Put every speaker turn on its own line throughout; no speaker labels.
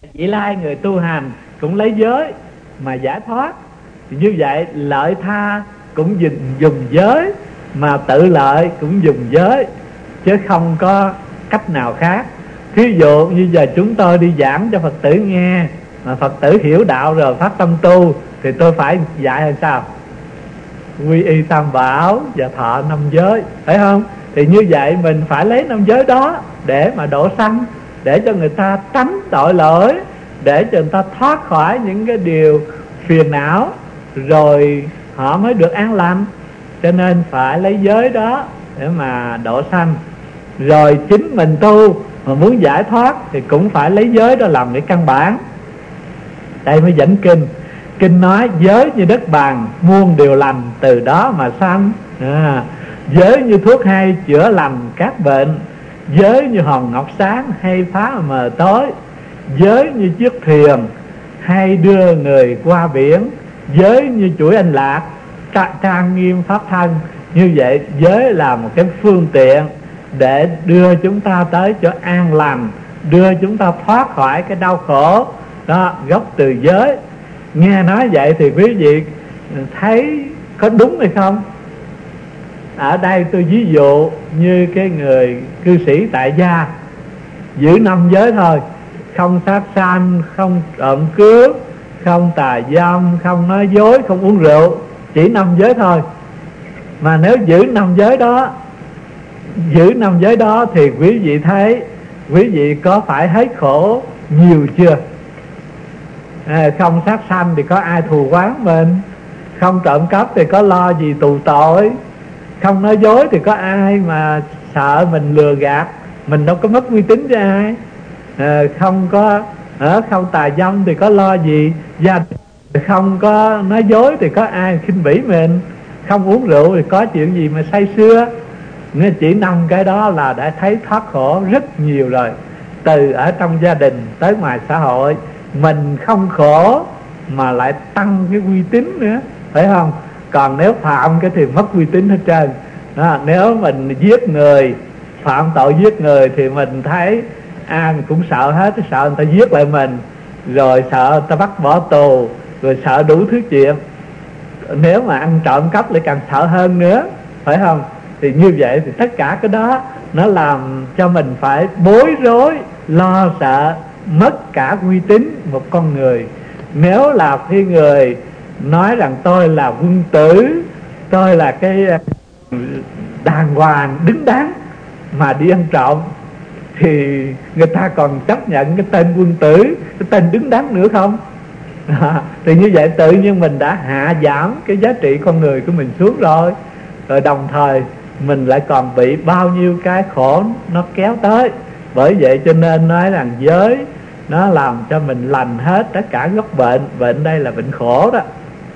Vị lai người tu hành cũng lấy giới mà giải thoát. Thì như vậy lợi tha cũng dùng giới, mà tự lợi cũng dùng giới, chứ không có cách nào khác. Thí dụ như giờ chúng tôi đi giảng cho Phật tử nghe, mà Phật tử hiểu đạo rồi phát tâm tu, thì tôi phải dạy hay sao? Quy y tam bảo và thọ 5 giới, phải không? Thì như vậy mình phải lấy 5 giới đó để mà độ sanh, để cho người ta tránh tội lỗi, để cho người ta thoát khỏi những cái điều phiền não, rồi họ mới được an lành. Cho nên phải lấy giới đó để mà độ sanh. Rồi chính mình tu mà muốn giải thoát thì cũng phải lấy giới đó làm cái căn bản. Đây mới dẫn kinh. Kinh nói giới như đất bằng, muôn điều lành từ đó mà sanh. Giới như thuốc hay chữa lành các bệnh, giới như hòn ngọc sáng hay phá mờ tối, giới như chiếc thuyền hay đưa người qua biển, giới như chuỗi anh lạc trang nghiêm pháp thân. Như vậy giới là một cái phương tiện để đưa chúng ta tới chỗ an lành, đưa chúng ta thoát khỏi cái đau khổ đó, gốc từ giới. Nghe nói vậy thì quý vị thấy có đúng hay không? Ở đây tôi ví dụ như cái người cư sĩ tại gia giữ 5 giới thôi, không sát sanh, không trộm cướp, không tà dâm, không nói dối, không uống rượu, chỉ 5 giới thôi. Mà nếu giữ 5 giới đó thì quý vị thấy, quý vị có phải hết khổ nhiều chưa? Không sát sanh thì có ai thù oán mình, không trộm cắp thì có lo gì tù tội, không nói dối thì có ai mà sợ mình lừa gạt, mình đâu có mất uy tín cho ai. Không tà dâm thì có lo gì gia đình, không có nói dối thì có ai khinh bỉ mình, không uống rượu thì có chuyện gì mà say sưa. Nên chỉ 5 cái đó là đã thấy thoát khổ rất nhiều rồi. Từ ở trong gia đình tới ngoài xã hội, mình không khổ mà lại tăng cái uy tín nữa, phải không? Còn nếu phạm cái thì mất uy tín hết trơn đó. Nếu mình giết người, phạm tội giết người thì mình thấy ai mình cũng sợ hết, sợ người ta giết lại mình, rồi sợ người ta bắt bỏ tù, rồi sợ đủ thứ chuyện. Nếu mà ăn trộm cắp lại càng sợ hơn nữa, phải không? Thì như vậy thì tất cả cái đó nó làm cho mình phải bối rối, lo sợ, mất cả uy tín một con người. Nếu là khi người nói rằng tôi là quân tử, tôi là cái đàng hoàng đứng đắn, mà đi ăn trộm, thì người ta còn chấp nhận cái tên quân tử, cái tên đứng đắn nữa không? Thì như vậy tự nhiên mình đã hạ giảm cái giá trị con người của mình xuống rồi. Rồi đồng thời mình lại còn bị bao nhiêu cái khổ nó kéo tới. Bởi vậy cho nên nói rằng giới nó làm cho mình lành hết tất cả gốc bệnh. Bệnh đây là bệnh khổ đó.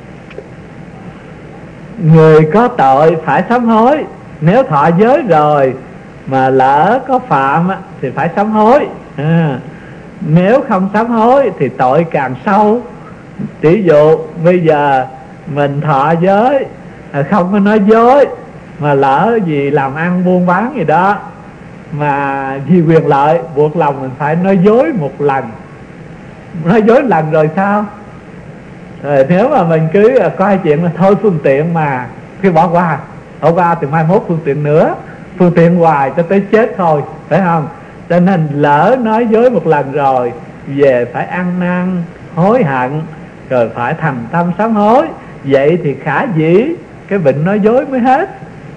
Người có tội phải sám hối. Nếu thọ giới rồi mà lỡ có phạm thì phải sám hối. Nếu không sám hối thì tội càng sâu. Ví dụ bây giờ mình thọ giới, không có nói dối, mà lỡ gì làm ăn buôn bán gì đó, mà vì quyền lợi buộc lòng mình phải nói dối một lần. Nói dối lần rồi sao? Rồi nếu mà mình cứ coi chuyện là thôi phương tiện mà, khi bỏ qua thì mai mốt phương tiện nữa, phương tiện hoài cho tới chết thôi, phải không? Cho nên lỡ nói dối một lần rồi, về phải ăn năn hối hận, rồi phải thành tâm sám hối. Vậy thì khả dĩ cái bệnh nói dối mới hết.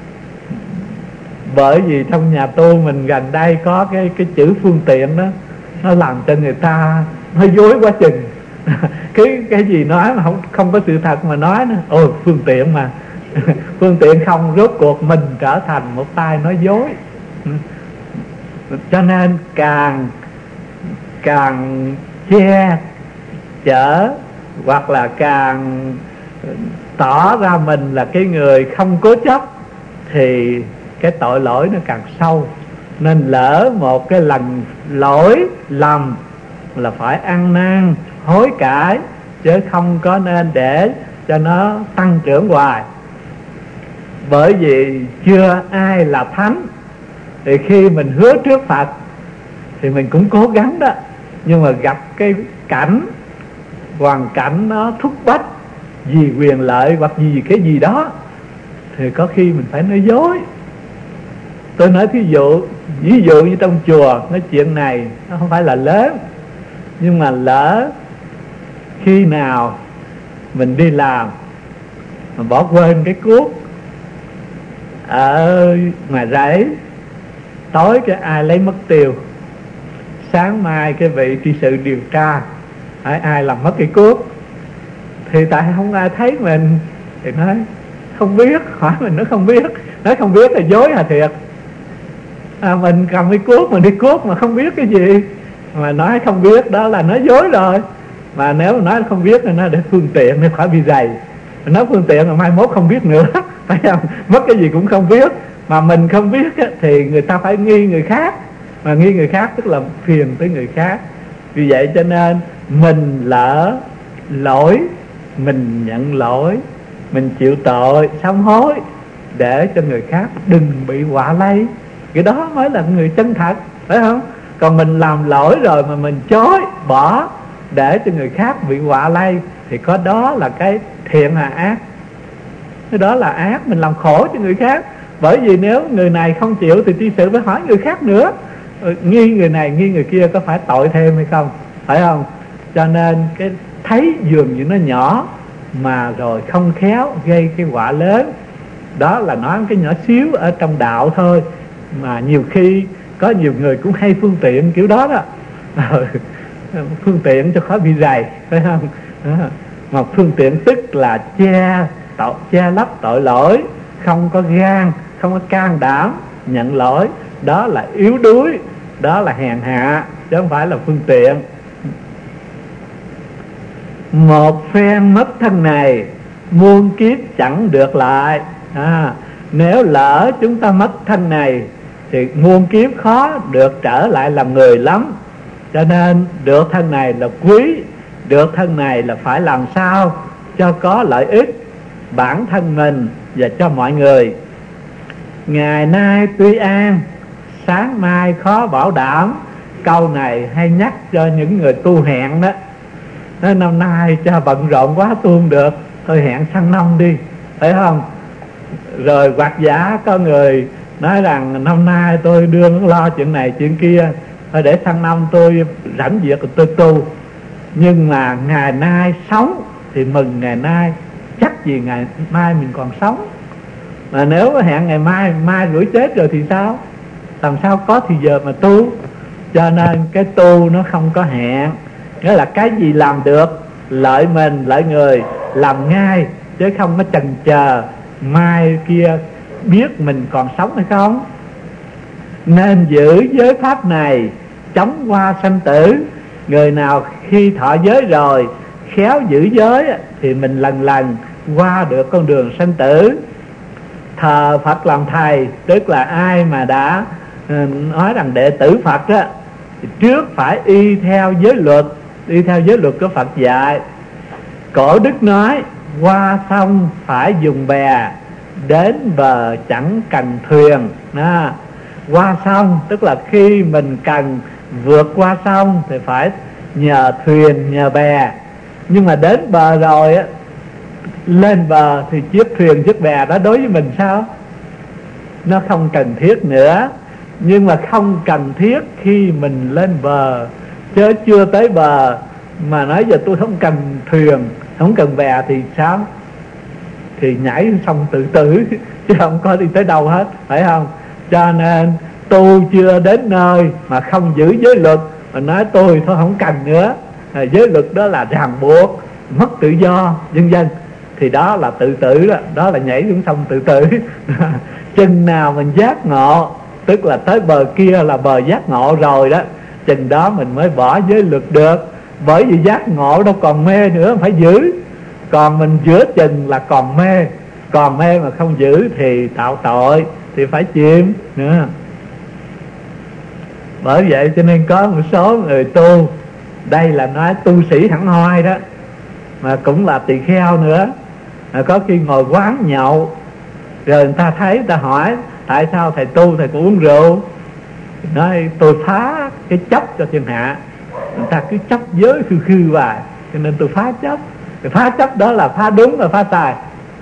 Bởi vì trong nhà tu mình gần đây có cái chữ phương tiện đó, nó làm cho người ta nói dối quá chừng. Cái gì nói mà không có sự thật mà nói nữa. Ôi phương tiện mà phương tiện không, rốt cuộc mình trở thành một tay nói dối. Cho nên càng che chở, hoặc là càng tỏ ra mình là cái người không cố chấp, thì cái tội lỗi nó càng sâu. Nên lỡ một cái lần lỗi lầm là phải ăn năn hối cải, chứ không có nên để cho nó tăng trưởng hoài. Bởi vì chưa ai là thánh, thì khi mình hứa trước Phật thì mình cũng cố gắng đó, nhưng mà gặp cái cảnh, hoàn cảnh nó thúc bách vì quyền lợi hoặc vì cái gì đó thì có khi mình phải nói dối. Tôi nói ví dụ như trong chùa, nói chuyện này nó không phải là lớn, nhưng mà lỡ khi nào mình đi làm mà bỏ quên cái cuốc ở ngoài rẫy, tối cái ai lấy mất tiêu, sáng mai cái vị tri sự điều tra ai làm mất cái cuốc, thì tại không ai thấy mình thì nói không biết, hỏi mình nó không biết, nói không biết là dối là thiệt. Mình cầm cái cuốc mình đi cuốc mà không biết cái gì mà nói không biết, đó là nói dối rồi. Mà nếu mà nói không biết thì nó để phương tiện, để khỏi bị dày. Mình nói phương tiện là mai mốt không biết nữa phải không? Mất cái gì cũng không biết. Mà mình không biết thì người ta phải nghi người khác, mà nghi người khác tức là phiền tới người khác. Vì vậy cho nên mình lỡ lỗi, mình nhận lỗi, mình chịu tội, sám hối để cho người khác đừng bị họa lây. Cái đó mới là người chân thật, phải không? Còn mình làm lỗi rồi mà mình chối bỏ để cho người khác bị họa lây thì có đó là cái thiện là ác. Cái đó là ác, mình làm khổ cho người khác. Bởi vì nếu người này không chịu thì tri sự phải hỏi người khác nữa, nghi người này nghi người kia có phải tội thêm hay không, phải không? Cho nên cái thấy dường như nó nhỏ mà rồi không khéo gây cái họa lớn. Đó là nói cái nhỏ xíu ở trong đạo thôi, mà nhiều khi có nhiều người cũng hay phương tiện kiểu đó đó. Phương tiện cho khỏi bị dày, phải không? Mà phương tiện tức là che lấp tội lỗi, không có gan, không có can đảm nhận lỗi, đó là yếu đuối, đó là hèn hạ, chứ không phải là phương tiện. Một phen mất thân này, muôn kiếp chẳng được lại. Nếu lỡ chúng ta mất thân này thì muôn kiếp khó được trở lại làm người lắm. Cho nên được thân này là quý, được thân này là phải làm sao cho có lợi ích bản thân mình và cho mọi người. Ngày nay tuy an, sáng mai khó bảo đảm. Câu này hay nhắc cho những người tu hẹn đó. Nói năm nay cho bận rộn quá tu không được, thôi hẹn sang năm đi, phải không? Rồi hoặc giả có người nói rằng năm nay tôi đương lo chuyện này chuyện kia, thôi để sang năm tôi rảnh việc tôi tu. Nhưng mà ngày nay sống thì mừng ngày nay, chắc gì ngày mai mình còn sống. Mà nếu hẹn ngày mai rủi chết rồi thì sao? Làm sao có thì giờ mà tu? Cho nên cái tu nó không có hẹn, nghĩa là cái gì làm được lợi mình lợi người làm ngay, chứ không có chần chờ mai kia biết mình còn sống hay không. Nên giữ giới pháp này chống qua sanh tử. Người nào khi thọ giới rồi khéo giữ giới thì mình lần lần qua được con đường sanh tử. Thờ Phật làm thầy, tức là ai mà đã nói rằng đệ tử Phật á, thì trước phải y theo giới luật, y theo giới luật của Phật dạy. Cổ đức nói qua sông phải dùng bè, đến bờ chẳng cần thuyền. Qua sông tức là khi mình cần vượt qua sông thì phải nhờ thuyền nhờ bè. Nhưng mà đến bờ rồi á, lên bờ thì chiếc thuyền chiếc bè đó đối với mình sao? Nó không cần thiết nữa. Nhưng mà không cần thiết khi mình lên bờ, chứ chưa tới bờ mà nói giờ tôi không cần thuyền, không cần bè thì sao? Thì nhảy sông tự tử chứ không có đi tới đâu hết, phải không? Cho nên tu chưa đến nơi mà không giữ giới luật, mà nói tôi thôi không cần nữa, giới luật đó là ràng buộc, mất tự do vân vân, thì đó là tự tử đó, đó là nhảy xuống sông tự tử. Chừng nào mình giác ngộ, tức là tới bờ kia là bờ giác ngộ rồi đó, chừng đó mình mới bỏ giới luật được. Bởi vì giác ngộ đâu còn mê nữa, phải giữ. Còn mình giữa chừng là còn mê, còn mê mà không giữ thì tạo tội, thì phải chịu nữa. Bởi vậy cho nên có một số người tu, đây là nói tu sĩ hẳn hoi đó, mà cũng là tỳ kheo nữa, có khi ngồi quán nhậu, rồi người ta thấy, người ta hỏi tại sao thầy tu thầy cũng uống rượu, nói tôi phá cái chấp cho thiên hạ. người ta cứ chấp giới khư khư hoài, cho nên tôi phá chấp. Cái phá chấp đó là phá đúng và phá sai.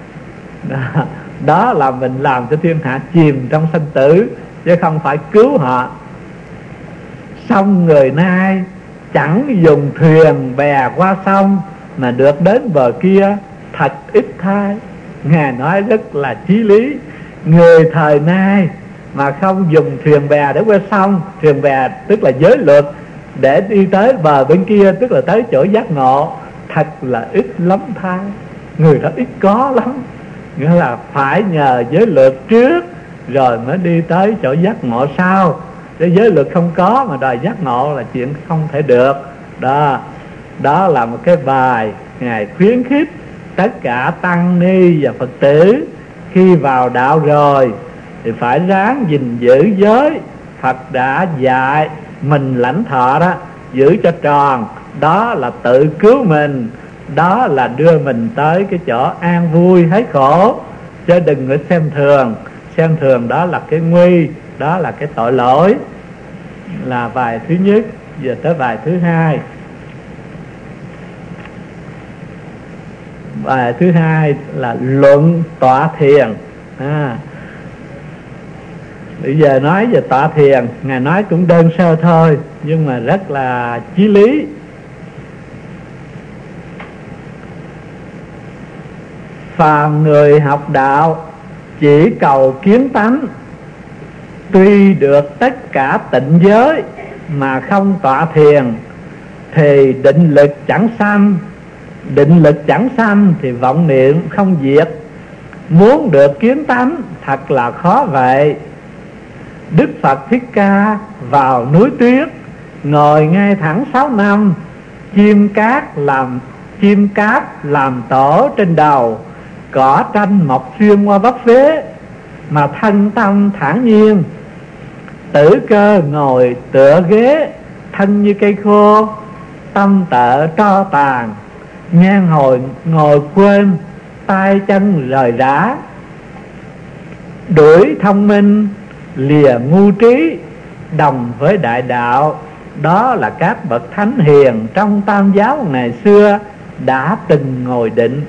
Đó là mình làm cho thiên hạ chìm trong sanh tử, chứ không phải cứu họ. Sông người nay chẳng dùng thuyền bè qua sông, mà được đến bờ kia thật ít thay. Ngài nói rất là chí lý. Người thời nay mà không dùng thuyền bè để qua sông, thuyền bè tức là giới luật, để đi tới bờ bên kia, tức là tới chỗ giác ngộ, thật là ít lắm thay. Người đó ít có lắm. Nghĩa là phải nhờ giới luật trước rồi mới đi tới chỗ giác ngộ sau. Cái giới luật không có mà đòi giác ngộ là chuyện không thể được. Đó là một cái bài Ngài khuyến khích tất cả tăng ni và Phật tử khi vào đạo rồi thì phải ráng gìn giữ giới Phật đã dạy mình lãnh thọ đó, giữ cho tròn. Đó là tự cứu mình, đó là đưa mình tới cái chỗ an vui hết khổ, chứ đừng có xem thường. Xem thường đó là cái nguy, đó là cái tội lỗi. Là bài thứ nhất. Giờ tới bài thứ hai. Bài thứ hai là luận tọa thiền. Bây giờ nói về tọa thiền, Ngài nói cũng đơn sơ thôi, nhưng mà rất là chí lý. Phàm người học đạo chỉ cầu kiến tánh, tuy được tất cả tịnh giới mà không tọa thiền thì định lực chẳng sanh. Định lực chẳng sanh thì vọng niệm không diệt. Muốn được kiến tánh thật là khó vậy. Đức Phật Thích Ca vào núi tuyết, ngồi ngay thẳng 6 năm, chim cáp làm tổ trên đầu, cỏ tranh mọc xuyên qua bắp vế, mà thân tâm thản nhiên. Tử Cơ ngồi tựa ghế, thân như cây khô, tâm tợ tro tàn. Nhan Hồi ngồi quên, tay chân rời rã. Đuổi thông minh, lìa ngu trí, đồng với đại đạo. Đó là các bậc thánh hiền trong tam giáo ngày xưa đã từng ngồi định.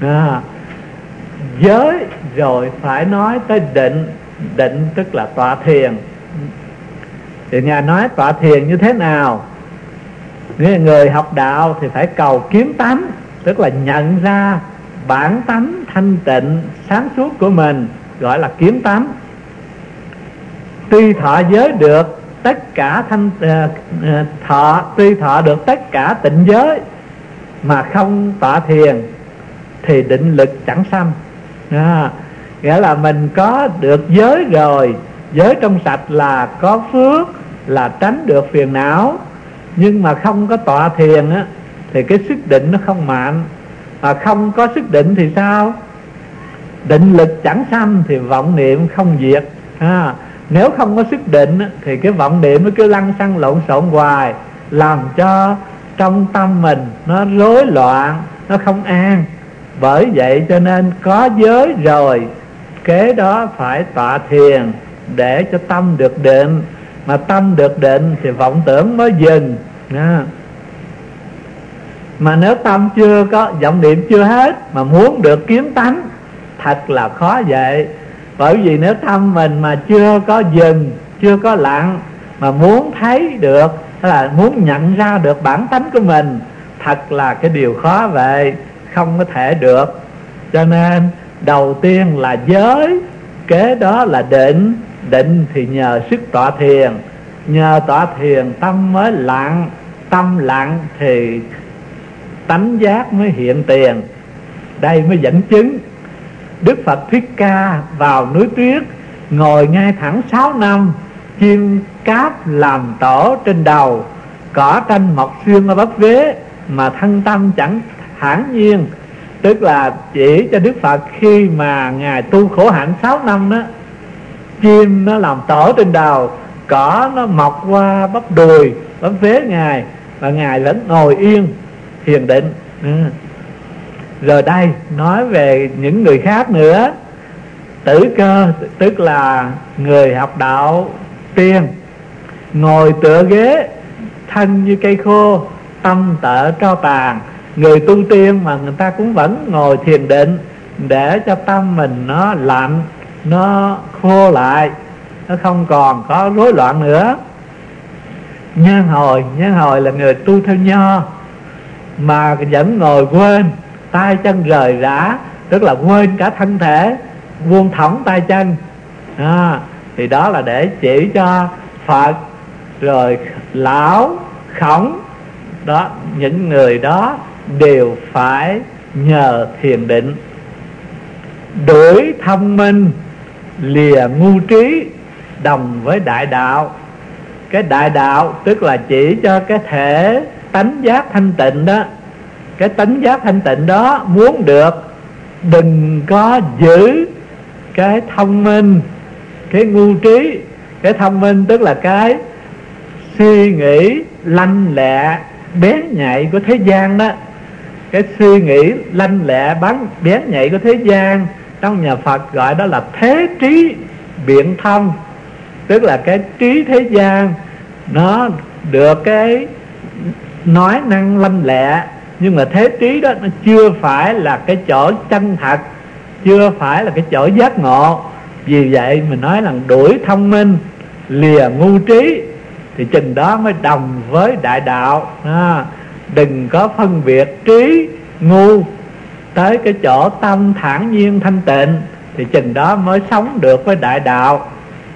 Giới rồi phải nói tới định. Định tức là tọa thiền. Thì Ngài nói tọa thiền như thế nào? Người học đạo thì phải cầu kiến tánh, tức là nhận ra bản tánh thanh tịnh sáng suốt của mình, gọi là kiến tánh. Tuy thọ giới được tất cả tuy thọ được tất cả tịnh giới mà không tọa thiền thì định lực chẳng sanh. Nghĩa là mình có được giới rồi, giới trong sạch là có phước, là tránh được phiền não, nhưng mà không có tọa thiền á, thì cái sức định nó không mạnh. Mà không có sức định thì sao? Định lực chẳng sanh thì vọng niệm không diệt. Nếu không có sức định á, thì cái vọng niệm nó cứ lăn xăng lộn xộn hoài, làm cho trong tâm mình nó rối loạn, nó không an. Bởi vậy cho nên có giới rồi, kế đó phải tọa thiền để cho tâm được định. Mà tâm được định thì vọng tưởng mới dừng. Mà nếu tâm chưa có, vọng niệm chưa hết, mà muốn được kiến tánh thật là khó vậy. Bởi vì nếu tâm mình mà chưa có dừng, chưa có lặng, mà muốn thấy được, hay là muốn nhận ra được bản tánh của mình, thật là cái điều khó vậy, không có thể được. Cho nên đầu tiên là giới, kế đó là định. Định thì nhờ sức tọa thiền, nhờ tọa thiền tâm mới lặng. Tâm lặng thì tánh giác mới hiện tiền. Đây mới dẫn chứng. Đức Phật Thích Ca vào núi tuyết, ngồi ngay thẳng 6 năm, chim cáp làm tổ trên đầu, cỏ tranh mọc xuyên ở bắp vế, mà thân tâm chẳng thản nhiên. Tức là chỉ cho Đức Phật khi mà Ngài tu khổ hạnh 6 năm đó, chim nó làm tổ trên đầu, cỏ nó mọc qua bắp đùi, bắp vế Ngài, và Ngài vẫn ngồi yên thiền định. Rồi đây nói về những người khác nữa. Tử Cơ tức là người học đạo tiên, ngồi tựa ghế, thân như cây khô, tâm tợ tro tàn. Người tu tiên mà người ta cũng vẫn ngồi thiền định để cho tâm mình nó lạnh, nó khô lại, nó không còn có rối loạn nữa. Nhân hồi là người tu theo nho mà vẫn ngồi quên, tay chân rời rã, tức là quên cả thân thể, buông thõng tay chân. Thì đó là để chỉ cho Phật rồi Lão Khổng đó, những người đó đều phải nhờ thiền định. Đuổi thông minh, lìa ngu trí, đồng với đại đạo. Cái đại đạo tức là chỉ cho cái thể tánh giác thanh tịnh đó. Cái tánh giác thanh tịnh đó muốn được, đừng có giữ cái thông minh, cái ngu trí. Cái thông minh tức là cái suy nghĩ lanh lẹ bén nhạy của thế gian đó. Cái suy nghĩ lanh lẹ bén nhạy của thế gian, trong nhà Phật gọi đó là thế trí biện thông. Tức là cái trí thế gian nó được cái nói năng lanh lẹ, nhưng mà thế trí đó nó chưa phải là cái chỗ chân thật, chưa phải là cái chỗ giác ngộ. Vì vậy mình nói là đuổi thông minh, lìa ngu trí, thì chừng đó mới đồng với đại đạo. Đừng có phân biệt trí ngu, tới cái chỗ tâm thản nhiên thanh tịnh, thì chừng đó mới sống được với đại đạo.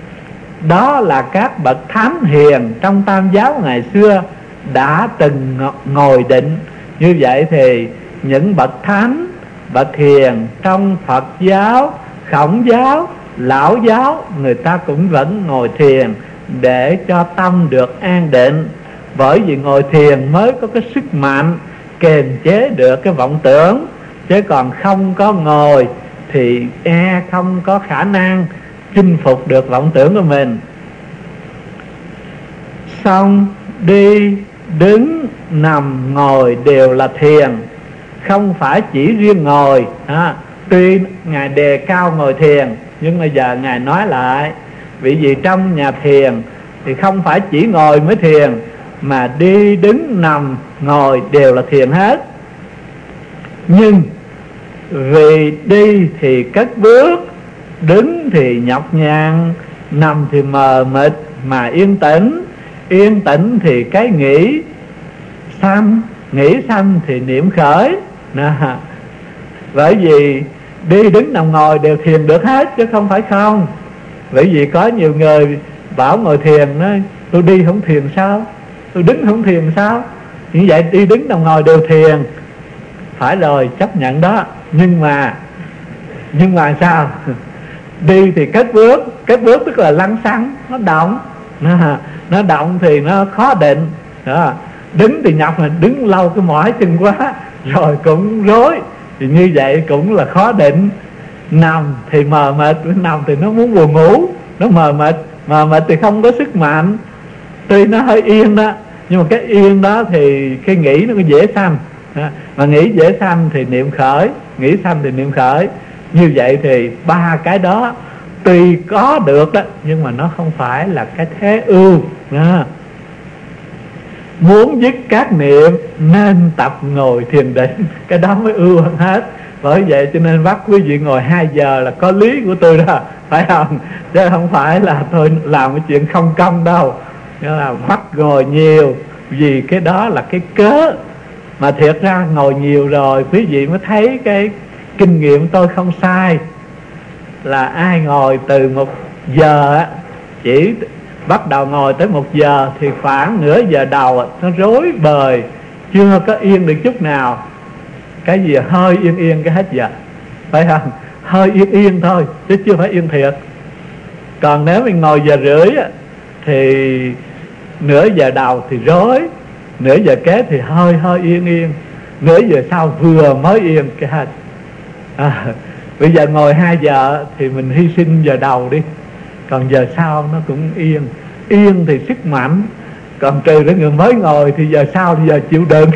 Đó là các bậc thánh hiền trong Tam giáo ngày xưa đã từng ngồi định. Như vậy thì những bậc thánh, bậc hiền trong Phật giáo, Khổng giáo, Lão giáo, người ta cũng vẫn ngồi thiền để cho tâm được an định. Bởi vì ngồi thiền mới có cái sức mạnh kiềm chế được cái vọng tưởng, chứ còn không có ngồi thì không có khả năng chinh phục được vọng tưởng của mình. Xong đi, đứng, nằm, ngồi đều là thiền, không phải chỉ riêng ngồi. Tuy Ngài đề cao ngồi thiền, nhưng bây giờ Ngài nói lại, vì trong nhà thiền thì không phải chỉ ngồi mới thiền, mà đi, đứng, nằm, ngồi đều là thiền hết. Nhưng vì đi thì cất bước, đứng thì nhọc nhằn, nằm thì mờ mịt mà yên tĩnh. Yên tĩnh thì cái nghĩ sanh thì niệm khởi. Bởi vì đi, đứng, nằm, ngồi đều thiền được hết, chứ không phải không. Bởi vì có nhiều người bảo ngồi thiền nói, tôi đi không thiền sao, tôi đứng không thiền sao. Như vậy đi, đứng, nằm, ngồi đều thiền, phải rồi, chấp nhận đó. Nhưng mà sao? Đi thì cất bước tức là lăng xăng, nó động. Nó động thì nó khó định đó. Đứng thì nhọc, mà đứng lâu cái mỏi chân quá rồi cũng rối, thì như vậy cũng là khó định. Nằm thì mờ mịt, nằm thì nó muốn buồn ngủ, nó mờ mịt thì không có sức mạnh. Tuy nó hơi yên đó, nhưng mà cái yên đó thì cái nghĩ nó dễ sanh. Mà nghĩ dễ sanh thì niệm khởi, nghĩ sanh thì niệm khởi. Như vậy thì ba cái đó tuy có được đó, nhưng mà nó không phải là cái thế ưu. Muốn dứt các niệm nên tập ngồi thiền định, cái đó mới ưu hơn hết. Bởi vậy cho nên bắt quý vị ngồi 2 giờ là có lý của tôi đó, phải không? Chứ không phải là tôi làm cái chuyện không công đâu. Nghĩa là bắt ngồi nhiều, vì cái đó là cái cớ. Mà thiệt ra ngồi nhiều rồi quý vị mới thấy cái kinh nghiệm tôi không sai. Là ai ngồi từ 1 giờ, chỉ bắt đầu ngồi tới 1 giờ thì khoảng nửa giờ đầu nó rối bời, chưa có yên được chút nào. Cái gì hơi yên cái hết giờ, phải không? Hơi yên thôi chứ chưa phải yên thiệt. Còn nếu mình ngồi giờ rưỡi thì nửa giờ đầu thì rối, nửa giờ kế thì hơi yên, nửa giờ sau vừa mới yên cái hết. Bây giờ ngồi 2 giờ thì mình hy sinh giờ đầu đi, còn giờ sau nó cũng yên thì sức mạnh. Còn trừ cái người mới ngồi thì giờ sau thì giờ chịu đựng.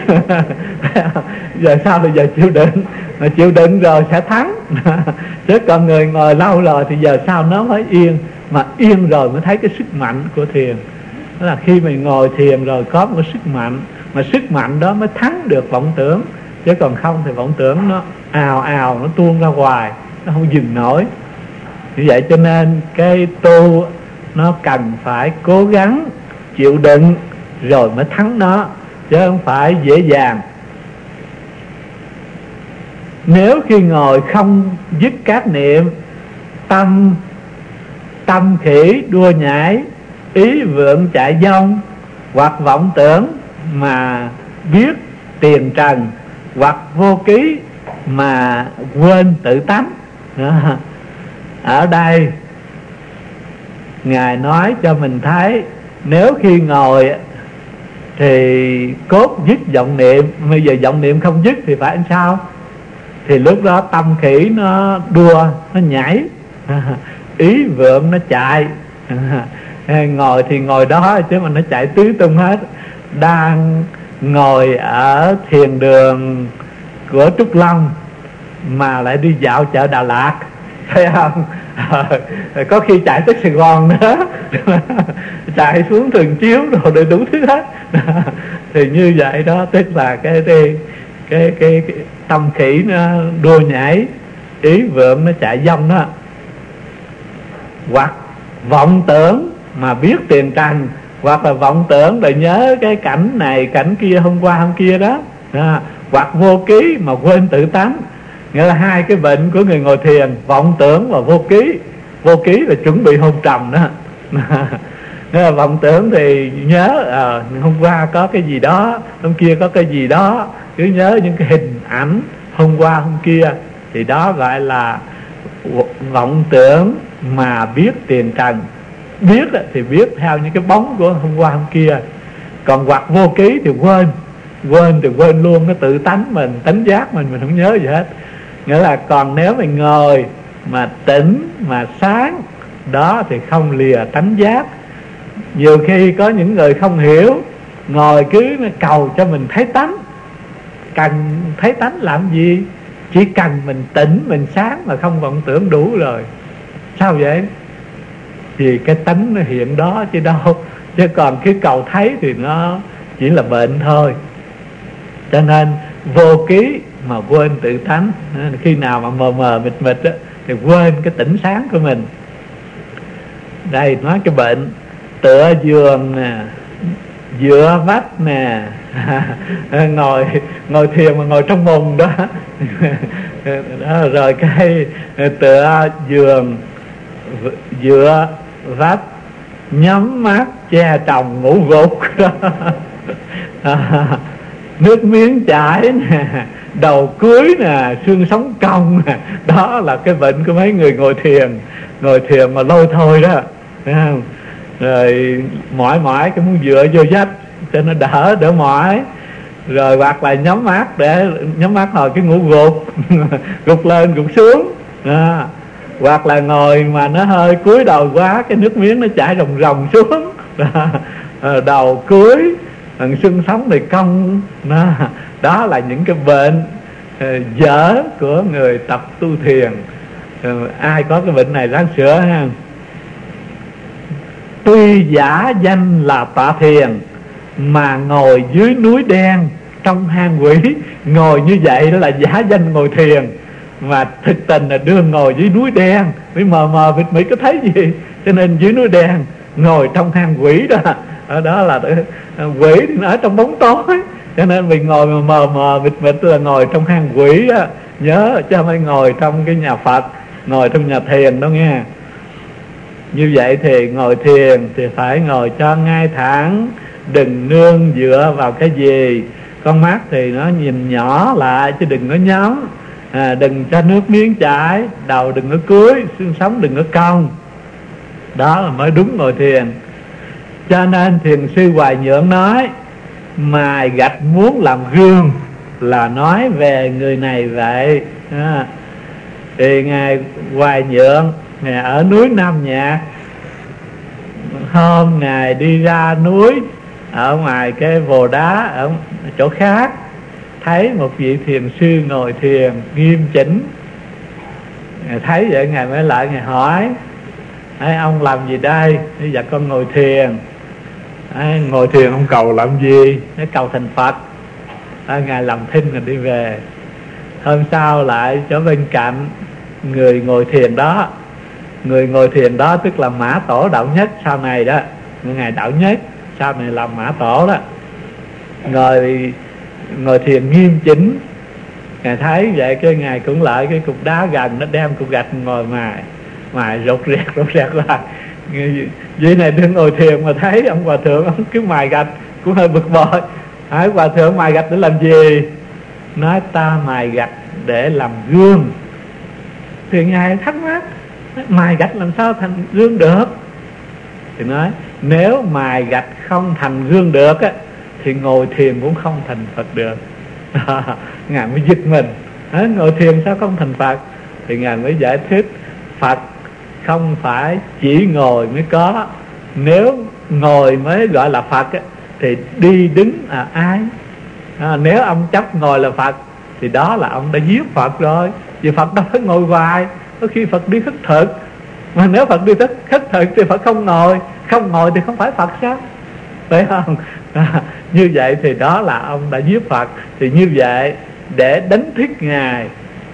Giờ sau thì giờ chịu đựng, mà chịu đựng rồi sẽ thắng. Chứ còn người ngồi lâu rồi thì giờ sau nó mới yên, mà yên rồi mới thấy cái sức mạnh của thiền. Đó là khi mình ngồi thiền rồi có một sức mạnh, mà sức mạnh đó mới thắng được vọng tưởng. Chứ còn không thì vọng tưởng nó ào ào, nó tuôn ra hoài, nó không dừng nổi. Như vậy cho nên cái tu nó cần phải cố gắng chịu đựng rồi mới thắng nó, chứ không phải dễ dàng. Nếu khi ngồi không dứt các niệm, tâm khỉ đua nhảy, ý vượng chạy vong, hoặc vọng tưởng mà biết tiền trần, hoặc vô ký mà quên tự tánh. Ở đây Ngài nói cho mình thấy, nếu khi ngồi thì cốt dứt vọng niệm, bây giờ vọng niệm không dứt thì phải làm sao? Thì lúc đó tâm khỉ nó đua, nó nhảy, ý vượng nó chạy. Ngồi thì ngồi đó chứ mà nó chạy tứ tung hết. Đang ngồi ở thiền đường của Trúc Long mà lại đi dạo chợ Đà Lạt, thấy không? Có khi chạy tới Sài Gòn nữa, chạy xuống Thường Chiếu rồi để đủ thứ hết. Thì như vậy đó, tức là cái tâm khỉ nó đua nhảy, ý vượng nó chạy vong đó. Hoặc vọng tưởng mà biết tiền trần, hoặc là vọng tưởng rồi nhớ cái cảnh này cảnh kia, hôm qua hôm kia đó. Hoặc vô ký mà quên tự tánh. Nghĩa là hai cái bệnh của người ngồi thiền, vọng tưởng và vô ký. Vô ký là chuẩn bị hôn trầm đó. Nghĩa là vọng tưởng thì nhớ hôm qua có cái gì đó, hôm kia có cái gì đó, cứ nhớ những cái hình ảnh hôm qua hôm kia. Thì đó gọi là vọng tưởng mà biết tiền trần. Biết thì biết theo những cái bóng của hôm qua hôm kia. Còn hoặc vô ký thì quên. Quên thì quên luôn cái tự tánh mình, tánh giác mình không nhớ gì hết. Nghĩa là còn nếu mình ngồi mà tỉnh mà sáng, đó thì không lìa tánh giác. Nhiều khi có những người không hiểu, ngồi cứ cầu cho mình thấy tánh. Cần thấy tánh làm gì? Chỉ cần mình tỉnh, mình sáng mà không vọng tưởng đủ rồi. Sao vậy? Vì cái tánh nó hiện đó chứ đâu. Chứ còn cái cầu thấy thì nó chỉ là bệnh thôi. Cho nên vô ký mà quên tự tánh. Khi nào mà mờ mờ mịt mịt á, thì quên cái tỉnh sáng của mình. Đây nói cái bệnh tựa giường nè, dựa vách nè, ngồi thiền mà ngồi trong mùng đó. Đó, rồi cái tựa giường, dựa vách, nhắm mắt che tròng ngủ gục đó. Nước miếng chảy nè, đầu cúi nè, xương sống cong nè. Đó là cái bệnh của mấy người ngồi thiền. Ngồi thiền mà lôi thôi đó, thấy không? Rồi mỏi cái muốn dựa vô vách cho nó đỡ mỏi. Rồi hoặc là nhắm mắt, để nhắm mắt hồi cái ngủ gục. Gục lên gục xuống đó. Hoặc là ngồi mà nó hơi cúi đầu quá, cái nước miếng nó chảy ròng ròng xuống đó. Đầu cúi, xương sống thì cong đó. Đó là những cái bệnh dở của người tập tu thiền. Ai có cái bệnh này ráng sửa ha. Tuy giả danh là tọa thiền, mà ngồi dưới núi đen trong hang quỷ. Ngồi như vậy đó là giả danh ngồi thiền, mà thực tình là đương ngồi dưới núi đen, với mờ mờ mịt mịt có thấy gì. Cho nên dưới núi đen ngồi trong hang quỷ đó. Ở đó là quỷ thì nó ở trong bóng tối, cho nên mình ngồi mà mờ mờ mịt mịt là ngồi trong hang quỷ đó. Nhớ chứ không phải ngồi trong cái nhà Phật, ngồi trong nhà thiền đó nghe. Như vậy thì ngồi thiền thì phải ngồi cho ngay thẳng, đừng nương dựa vào cái gì. Con mắt thì nó nhìn nhỏ lại chứ đừng có nhắm. Đừng cho nước miếng chảy, đầu đừng có cúi, xương sống đừng có cong. Đó là mới đúng ngồi thiền. Cho nên thiền sư Hoài Nhượng nói, mài gạch muốn làm gương, là nói về người này vậy. Thì Ngài Hoài Nhượng, Ngài ở núi Nam Nhạc. Hôm Ngài đi ra núi ở ngoài cái vồ đá ở chỗ khác, thấy một vị thiền sư ngồi thiền nghiêm chỉnh. Ngài thấy vậy Ngài mới lại Ngài hỏi: ông làm gì đây? Dạ con ngồi thiền. Ngồi thiền không cầu làm gì, nó cầu thành Phật. Ngài làm thinh rồi đi về. Hôm sau lại chỗ bên cạnh người ngồi thiền đó. Người ngồi thiền đó tức là Mã Tổ Đạo Nhất sau này đó, Ngài Đạo Nhất sau này làm Mã Tổ đó, ngồi thiền nghiêm chỉnh. Ngài thấy vậy cái Ngài cũng lại cái cục đá gần, nó đem cục gạch ngồi mài rụt rẹt lại. Vậy này đừng ngồi thiền mà thấy ông hòa thượng ông cứ mài gạch cũng hơi bực bội. Hỏi hòa thượng mài gạch để làm gì? Nói ta mài gạch để làm gương. Thì Ngài thắc mắc, mài gạch làm sao thành gương được? Thì nói nếu mài gạch không thành gương được á, thì ngồi thiền cũng không thành Phật được. Ngài mới giật mình, ngồi thiền sao không thành Phật? Thì Ngài mới giải thích Phật không phải chỉ ngồi mới có. Nếu ngồi mới gọi là Phật á, thì đi đứng là ai? Nếu ông chấp ngồi là Phật thì đó là ông đã giết Phật rồi. Vì Phật đâu phải ngồi hoài, có khi Phật đi khất thực. Mà nếu Phật đi khất thực thì Phật không ngồi. Không ngồi thì không phải Phật sao? Phải không? Như vậy thì đó là ông đã giết Phật. Thì như vậy để đánh thức Ngài,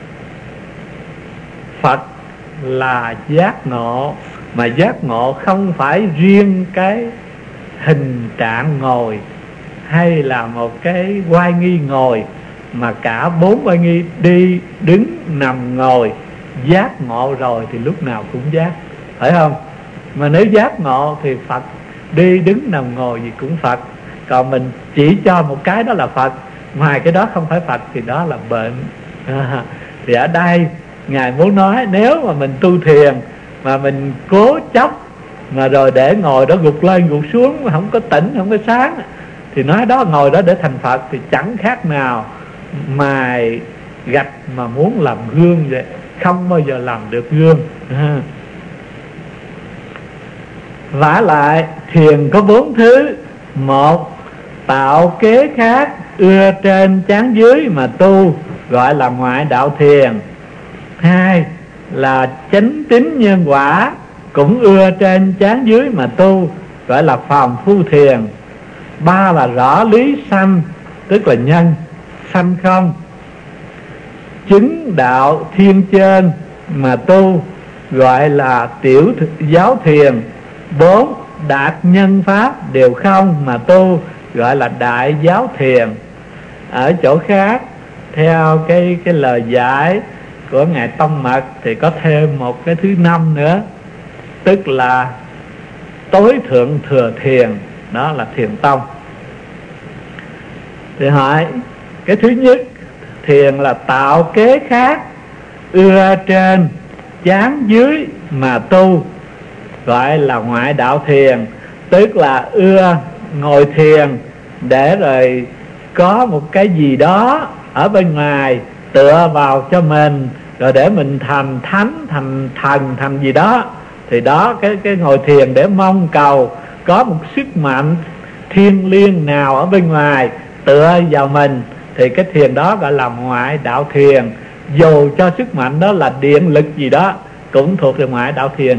Phật là giác ngộ. Mà giác ngộ không phải riêng cái hình trạng ngồi hay là một cái oai nghi ngồi, mà cả 4 oai nghi đi, đứng, nằm, ngồi. Giác ngộ rồi thì lúc nào cũng giác, phải không? Mà nếu giác ngộ thì Phật đi, đứng, nằm, ngồi gì cũng Phật. Còn mình chỉ cho một cái đó là Phật, ngoài cái đó không phải Phật thì đó là bệnh. Thì ở đây Ngài muốn nói nếu mà mình tu thiền mà mình cố chấp mà rồi để ngồi đó gục lên gục xuống, không có tỉnh, không có sáng, thì nói đó ngồi đó để thành Phật thì chẳng khác nào mài gạch mà muốn làm gương vậy, không bao giờ làm được gương. Vả lại thiền có 4 thứ. 1. Tạo kế khác ưa trên chán dưới mà tu, gọi là ngoại đạo thiền. 2. Là chánh tín nhân quả, cũng ưa trên chán dưới mà tu, gọi là phàm phu thiền. 3. Là rõ lý sanh, tức là nhân sanh không, chứng đạo thiên chân mà tu, gọi là tiểu giáo thiền. 4. Đạt nhân pháp đều không mà tu, gọi là đại giáo thiền. Ở chỗ khác theo cái lời giải của Ngài Tông Mật thì có thêm một cái thứ 5 nữa, tức là tối thượng thừa thiền, đó là thiền tông. Thì hỏi cái thứ nhất, thiền là tạo kế khác ưa trên chán dưới mà tu, gọi là ngoại đạo thiền. Tức là ưa ngồi thiền để rồi có một cái gì đó ở bên ngoài tựa vào cho mình, rồi để mình thành thánh, thành thần, thành gì đó. Thì đó cái ngồi thiền để mong cầu có một sức mạnh thiêng liêng nào ở bên ngoài tựa vào mình, thì cái thiền đó gọi là ngoại đạo thiền. Dù cho sức mạnh đó là điện lực gì đó cũng thuộc về ngoại đạo thiền.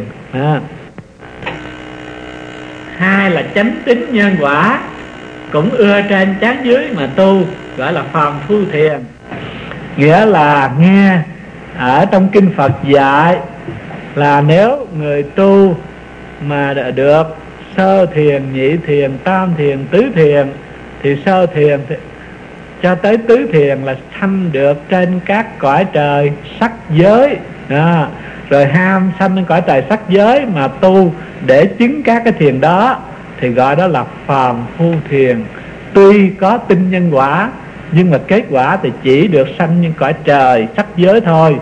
2 là chánh tín nhân quả, cũng ưa trên chán dưới mà tu, gọi là phàm phu thiền. Nghĩa là nghe ở trong kinh Phật dạy là nếu người tu mà đã được sơ thiền, nhị thiền, tam thiền, tứ thiền, thì sơ thiền thì cho tới tứ thiền là sanh được trên các cõi trời sắc giới. Rồi ham sanh lên cõi trời sắc giới mà tu để chứng các cái thiền đó thì gọi đó là phàm phu thiền. Tuy có tin nhân quả nhưng mà kết quả thì chỉ được sanh những cõi trời sắc giới thôi.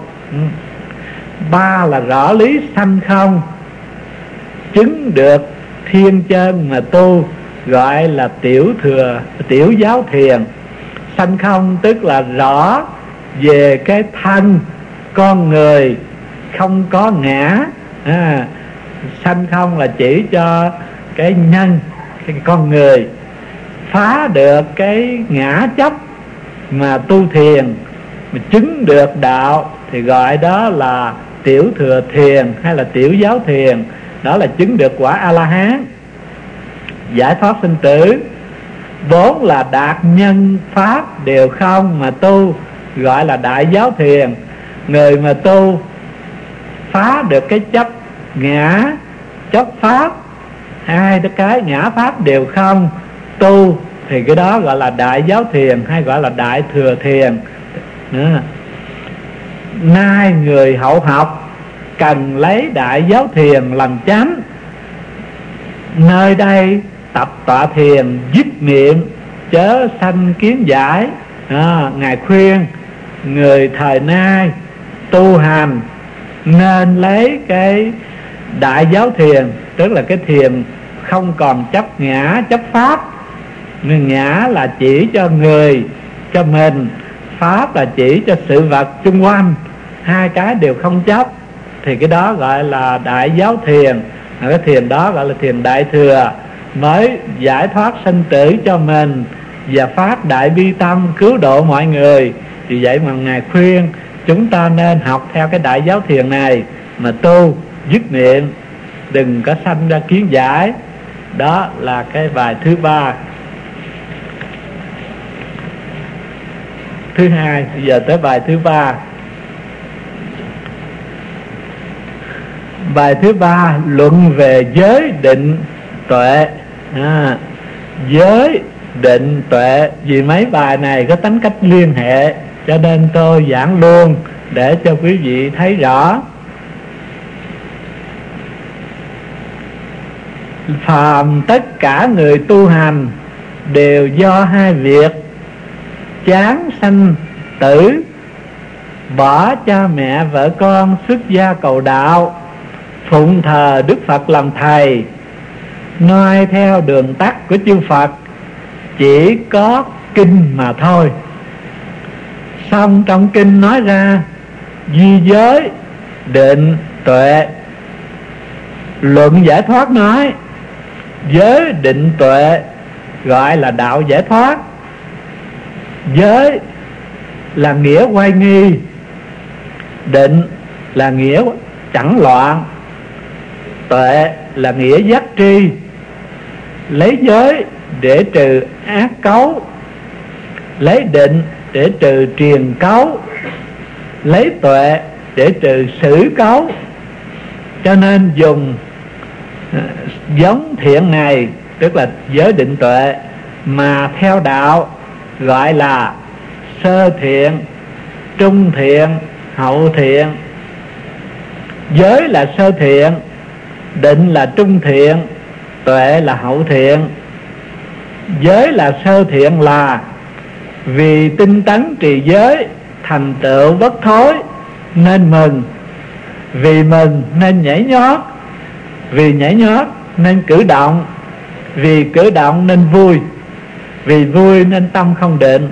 3 là rõ lý sanh không, chứng được thiên chân mà tu, gọi là tiểu giáo thiền. Sanh không tức là rõ về cái thân con người không có ngã. Sanh không là chỉ cho cái nhân, cái con người phá được cái ngã chấp mà tu thiền, mà chứng được đạo thì gọi đó là tiểu thừa thiền hay là tiểu giáo thiền. Đó là chứng được quả A-la-hán. giải thoát sinh tử. 4 là đạt nhân pháp đều không mà tu, gọi là đại giáo thiền. Người mà tu phá được cái chấp ngã, chấp pháp, hai cái ngã pháp đều không tu, thì cái đó gọi là đại giáo thiền, hay gọi là đại thừa thiền. Nay người hậu học cần lấy đại giáo thiền làm chánh, nơi đây tập tọa thiền dứt niệm chớ sanh kiến giải. Ngài khuyên người thời nay tu hành nên lấy cái đại giáo thiền, tức là cái thiền không còn chấp ngã chấp pháp. Ngã là chỉ cho người, cho mình, pháp là chỉ cho sự vật xung quanh, hai cái đều không chấp, thì cái đó gọi là đại giáo thiền. Cái thiền đó gọi là thiền đại thừa, mới giải thoát sinh tử cho mình và phát đại bi tâm cứu độ mọi người. Vì vậy mà Ngài khuyên chúng ta nên học theo cái đại giáo thiền này mà tu, dứt niệm, đừng có sanh ra kiến giải. Đó là cái bài thứ 3. Thứ 2, bây giờ tới bài thứ 3. Bài thứ 3 luận về giới định tuệ. Giới định tuệ, vì mấy bài này có tính cách liên hệ, cho nên tôi giảng luôn để cho quý vị thấy rõ. Phàm tất cả người tu hành đều do hai việc: chán sanh tử, bỏ cha mẹ vợ con xuất gia cầu đạo, phụng thờ Đức Phật làm thầy, noi theo đường tắt của chư Phật, chỉ có kinh mà thôi. Xong trong kinh nói ra duy giới định tuệ. Luận giải thoát nói giới định tuệ gọi là đạo giải thoát. Giới là nghĩa oai nghi, định là nghĩa chẳng loạn, tuệ là nghĩa giác tri. Lấy giới để trừ ác cấu, lấy định để trừ triền cấu, lấy tuệ để trừ sử cấu. Cho nên dùng giống thiện này, tức là giới định tuệ, mà theo đạo gọi là sơ thiện, trung thiện, hậu thiện. Giới là sơ thiện, định là trung thiện, tuệ là hậu thiện. Giới là sơ thiện là vì tinh tấn trì giới thành tựu bất thối nên mừng, vì mừng nên nhảy nhót, vì nhảy nhót nên cử động, vì cử động nên vui, vì vui nên tâm không định.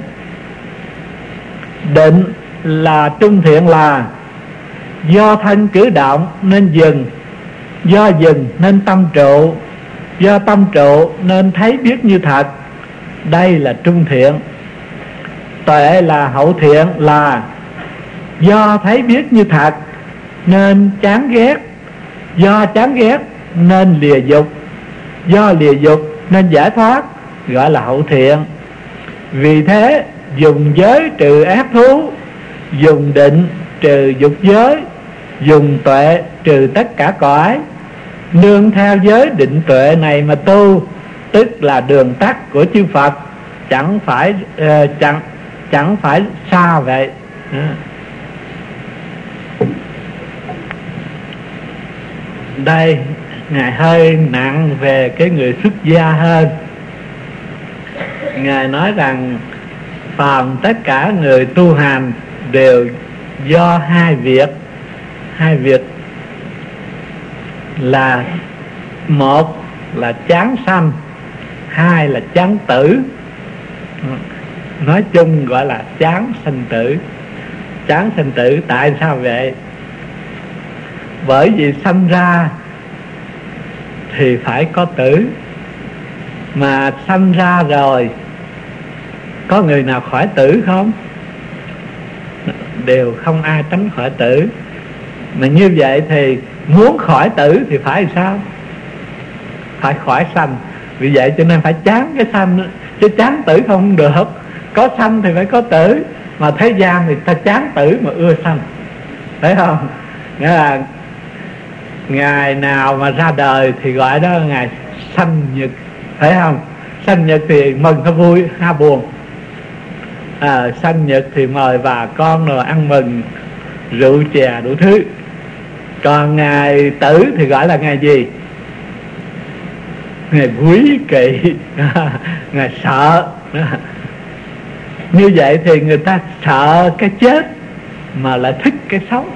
Định là trung thiện là do thân cử động nên dừng, do dừng nên tâm trụ, do tâm trụ nên thấy biết như thật. Đây là trung thiện. Tuệ là hậu thiện là do thấy biết như thật nên chán ghét, do chán ghét nên lìa dục, do lìa dục nên giải thoát, gọi là hậu thiện. Vì thế dùng giới trừ ác thú, dùng định trừ dục giới, dùng tuệ trừ tất cả cõi. Nương theo giới định tuệ này mà tu, tức là đường tắt của chư Phật, chẳng phải xa vậy. Đây Ngài hơi nặng về cái người xuất gia hơn. Ngài nói rằng phàm tất cả người tu hành đều do hai việc. Hai việc là một là chán sanh, hai là chán tử. Nói chung gọi là chán sanh tử. Chán sanh tử tại sao vậy? Bởi vì sanh ra thì phải có tử, mà sanh ra rồi có người nào khỏi tử không? Đều không ai tránh khỏi tử. Mà như vậy thì muốn khỏi tử thì phải sao? Phải khỏi sanh. Vì vậy cho nên phải chán cái sanh, chứ chán tử không được. Có sanh thì phải có tử, mà thế gian thì ta chán tử mà ưa sanh, thấy không? Nghĩa là ngày nào mà ra đời thì gọi đó là ngày sanh nhật, thấy không? Sanh nhật thì mừng hay vui ha buồn. Sanh nhật thì mời bà con rồi ăn mừng, rượu chè đủ thứ. Còn ngày tử thì gọi là ngày gì? Ngày quý kỵ, ngày sợ. Như vậy thì người ta sợ cái chết mà lại thích cái sống,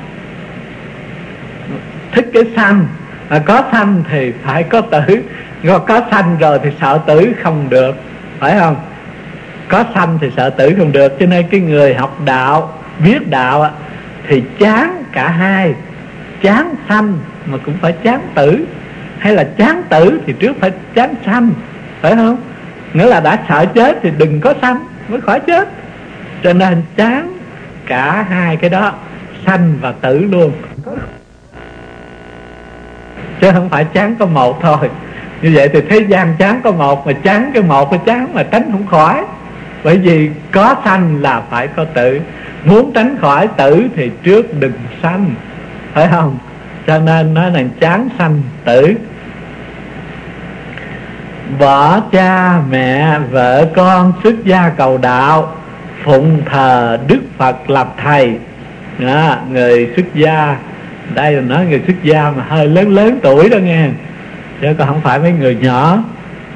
thích cái sanh. Có sanh thì phải có tử, có sanh rồi thì sợ tử không được, phải không? Có sanh thì sợ tử không được. Cho nên cái người học đạo, biết đạo thì chán cả hai, chán sanh mà cũng phải chán tử. Hay là chán tử thì trước phải chán sanh, phải không? Nghĩa là đã sợ chết thì đừng có sanh mới khỏi chết. Cho nên chán cả hai cái đó, sanh và tử luôn, chứ không phải chán có một thôi. Như vậy thì thế gian chán có một, mà chán cái một cái chán mà tránh không khỏi. Bởi vì có sanh là phải có tử. Muốn tránh khỏi tử thì trước đừng sanh, phải không? Cho nên nói là chán sanh tử. Bỏ cha mẹ vợ con xuất gia cầu đạo, phụng thờ Đức Phật làm thầy. Đó, người xuất gia, đây là nói người xuất gia mà hơi lớn tuổi đó nghe, chứ còn không phải mấy người nhỏ.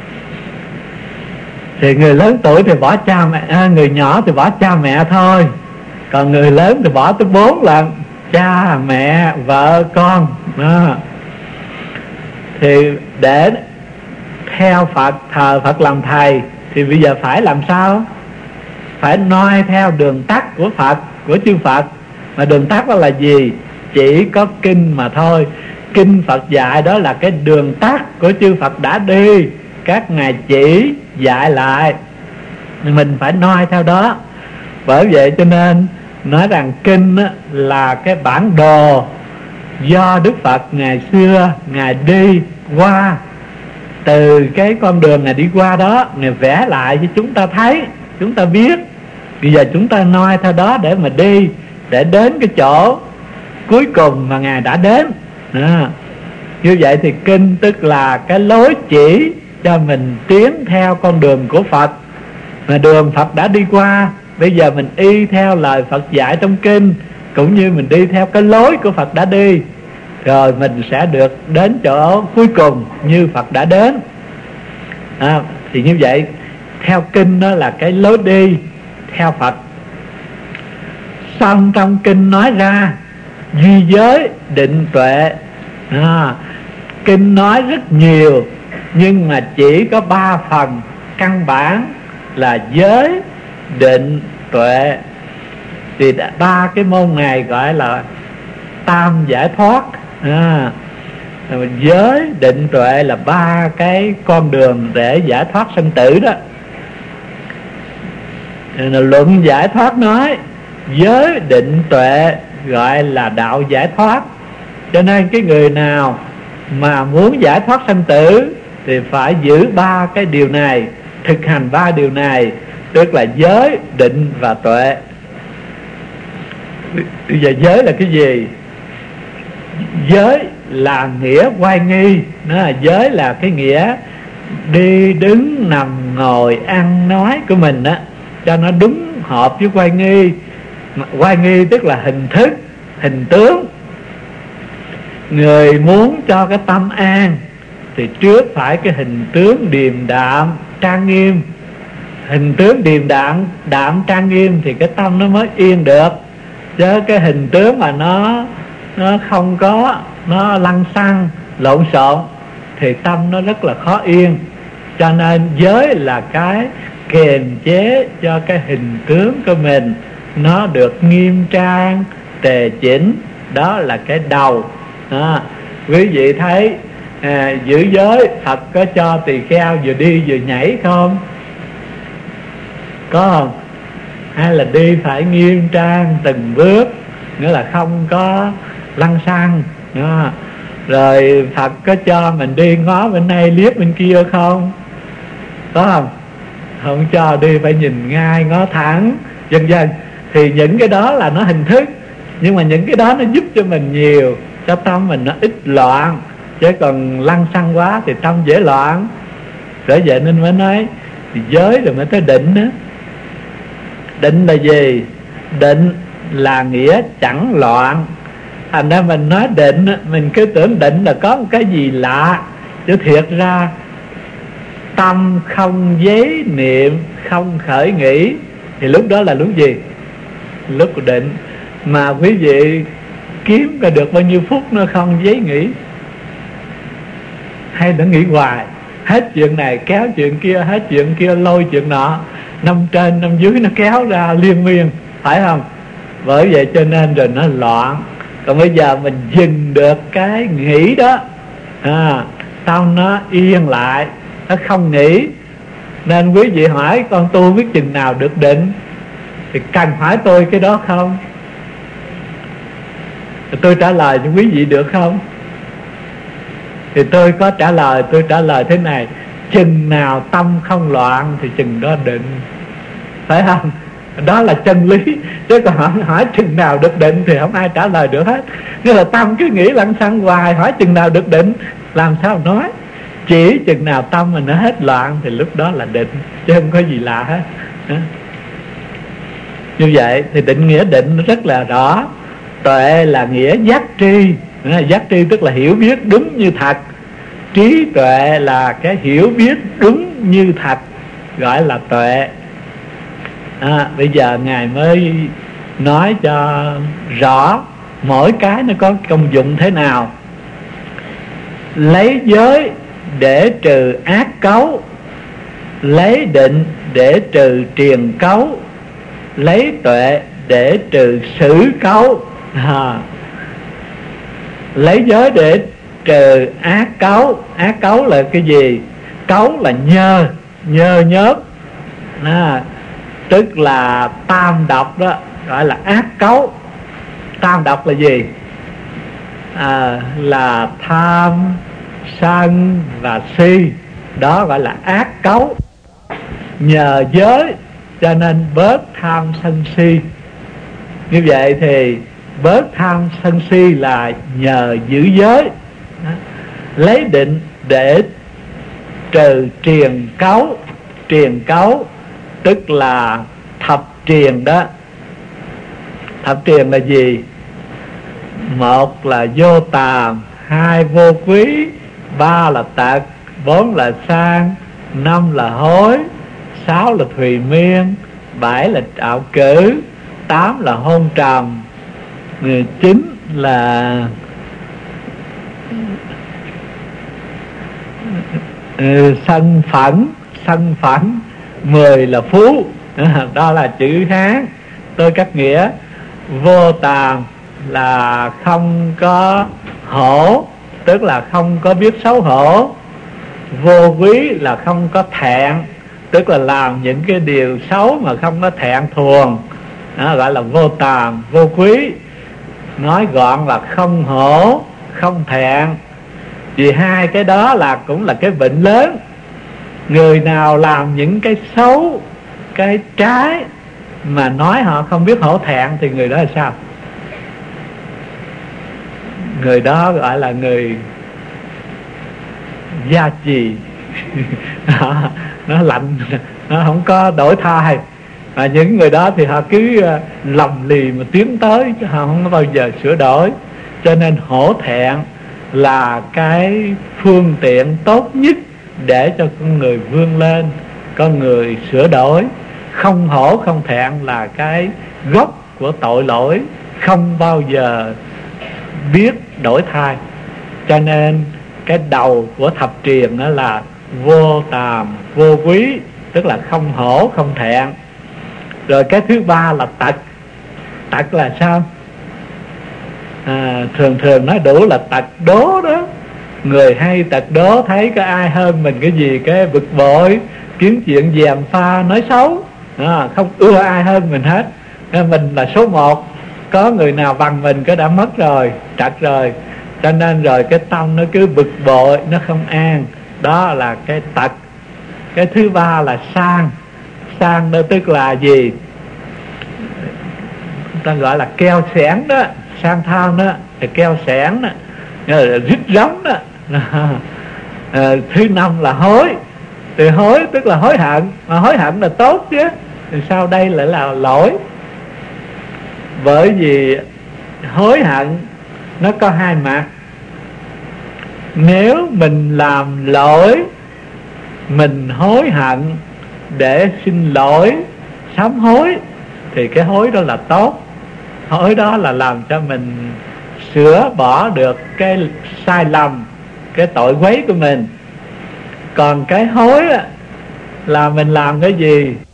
Thì người lớn tuổi thì bỏ cha mẹ, người nhỏ thì bỏ cha mẹ thôi. Còn người lớn thì bỏ tới 4 lần: cha mẹ vợ con đó. Thì để theo Phật, thờ Phật làm thầy, thì bây giờ phải làm sao? Phải noi theo đường tắt của Phật, của chư Phật. Mà đường tắt đó là gì? Chỉ có kinh mà thôi. Kinh Phật dạy đó là cái đường tắt của chư Phật đã đi, các ngài chỉ dạy lại, mình phải noi theo đó. Bởi vậy cho nên nói rằng kinh là cái bản đồ do Đức Phật ngày xưa ngài đi qua, từ cái con đường ngài đi qua đó, ngài vẽ lại cho chúng ta thấy, chúng ta biết. Bây giờ chúng ta noi theo đó để mà đi, để đến cái chỗ cuối cùng mà ngài đã đến. Như vậy thì kinh tức là cái lối chỉ cho mình tiến theo con đường của Phật, mà đường Phật đã đi qua. Bây giờ mình y theo lời Phật dạy trong kinh, cũng như mình đi theo cái lối của Phật đã đi, rồi mình sẽ được đến chỗ cuối cùng như Phật đã đến. Thì như vậy theo kinh đó là cái lối đi theo Phật. Xong trong kinh nói ra duy giới định tuệ. Kinh nói rất nhiều, nhưng mà chỉ có 3 phần căn bản là giới, định, tuệ. Thì 3 cái môn này gọi là tam giải thoát. Giới, định, tuệ là 3 cái con đường để giải thoát sanh tử đó. Luận giải thoát nói giới, định, tuệ gọi là đạo giải thoát. Cho nên cái người nào mà muốn giải thoát sanh tử thì phải giữ 3 cái điều này, thực hành 3 điều này, tức là giới, định và tuệ. Bây giờ giới là cái gì? Giới là nghĩa oai nghi. Giới là cái nghĩa đi đứng nằm ngồi ăn nói của mình đó, cho nó đúng hợp với oai nghi. Oai nghi tức là hình thức, hình tướng. Người muốn cho cái tâm an thì trước phải cái hình tướng điềm đạm trang nghiêm. Hình tướng điềm đạm trang nghiêm thì cái tâm nó mới yên được. Chứ cái hình tướng mà nó không có, nó lăng xăng lộn xộn thì tâm nó rất là khó yên. Cho nên giới là cái kiềm chế cho cái hình tướng của mình nó được nghiêm trang, tề chỉnh. Đó là cái đầu. Quý vị thấy giữ giới Phật có cho tỳ kheo vừa đi vừa nhảy không? Có không? Hay là đi phải nghiêm trang từng bước, nghĩa là không có lăng xăng. Rồi Phật có cho mình đi ngó bên đây liếc bên kia không? có không? Không cho đi, phải nhìn ngay ngó thẳng vân vân. Thì những cái đó là nó hình thức, nhưng mà những cái đó nó giúp cho mình nhiều, cho tâm mình nó ít loạn. Chứ còn lăng xăng quá thì tâm dễ loạn. Bởi vậy nên mới nói thì giới rồi mới tới định đó. Định là gì? Định là nghĩa chẳng loạn. Thành ra mình nói định, mình cứ tưởng định là có một cái gì lạ, chứ thiệt ra tâm không giấy niệm, không khởi nghĩ, thì lúc đó là lúc gì? Lúc của định. Mà quý vị kiếm ra được bao nhiêu phút nó không giấy nghĩ, hay nó nghĩ hoài, hết chuyện này kéo chuyện kia, hết chuyện kia lôi chuyện nọ, năm trên năm dưới nó kéo ra liên miên, phải không? Bởi vậy cho nên rồi nó loạn. Còn bây giờ mình dừng được cái nghĩ đó, tâm nó yên lại, nó không nghĩ. Nên quý vị hỏi con tu biết chừng nào được định, thì cần hỏi tôi cái đó không? Tôi trả lời cho quý vị được không? Thì tôi có trả lời, tôi trả lời thế này: chừng nào tâm không loạn thì chừng đó định, phải không? Đó là chân lý. Chứ còn hỏi chừng nào được định thì không ai trả lời được hết. Nghĩa là tâm cứ nghĩ lăng xăng hoài, hỏi chừng nào được định làm sao nói. Chỉ chừng nào tâm mình nó hết loạn thì lúc đó là định, chứ không có gì lạ hết. Như vậy thì định nghĩa định rất là rõ. Tuệ là nghĩa giác tri. Giác tri tức là hiểu biết đúng như thật. Trí tuệ là cái hiểu biết đúng như thật, gọi là tuệ. Bây giờ Ngài mới nói cho rõ mỗi cái nó có công dụng thế nào. Lấy giới để trừ ác cấu, lấy định để trừ triền cấu, lấy tuệ để trừ sử cấu. Lấy giới để trừ ác cấu. Ác cấu là cái gì? Cấu là nhơ nhớt, tức là tam độc đó, gọi là ác cấu. Tam độc là gì? Là tham, sân và si. Đó gọi là ác cấu. Nhờ giới cho nên bớt tham sân si. Như vậy thì bớt tham sân si là nhờ giữ giới. Lấy định để trừ triền cấu. Triền cấu tức là thập triền đó. Thập triền là gì? Một là vô tàm, hai vô quý, ba là tật, bốn là sang, năm là hối, sáu là thùy miên, bảy là ảo cử, tám là hôn trầm, 9 là sân phẫn, 10 là phú. Đó là chữ Hán. Tôi cắt nghĩa. Vô tàm là không có hổ, tức là không có biết xấu hổ. Vô quý là không có thẹn, tức là làm những cái điều xấu mà không có thẹn thuồng. Đó gọi là vô tàm, vô quý. Nói gọn là không hổ, không thẹn. Vì hai cái đó là cũng là cái bệnh lớn. Người nào làm những cái xấu, cái trái mà nói họ không biết hổ thẹn thì người đó là sao? Người đó gọi là người gia trì. Nó lạnh, nó không có đổi thay. Mà những người đó thì họ cứ lầm lì mà tiến tới, chứ họ không có bao giờ sửa đổi. Cho nên hổ thẹn là cái phương tiện tốt nhất để cho con người vươn lên, con người sửa đổi. Không hổ không thẹn là cái gốc của tội lỗi, không bao giờ biết đổi thay. Cho nên cái đầu của thập triền đó là vô tàm, vô quý, tức là không hổ không thẹn. Rồi cái thứ ba là tật. Tật là sao? Thường nói đủ là tật đố đó. Người hay tật đố, thấy có ai hơn mình cái gì cái bực bội, kiếm chuyện gièm pha nói xấu, không ưa ai hơn mình hết. Nên mình là số một, có người nào bằng mình cái đã mất rồi, trật rồi. Cho nên rồi cái tâm nó cứ bực bội, nó không an. Đó là cái tật. Cái thứ ba là sang. Sang đó tức là gì? Ta gọi là keo xẻn đó. Sang tham đó là keo xẻn đó, là rít rống đó. Thứ năm là hối. Thì hối tức là hối hận, mà hối hận là tốt chứ, thì sau đây lại là lỗi. Bởi vì hối hận nó có hai mặt. Nếu mình làm lỗi, mình hối hận để xin lỗi, sám hối, thì cái hối đó là tốt. Hối đó là làm cho mình sửa bỏ được cái sai lầm, cái tội quấy của mình. Còn cái hối là mình làm cái gì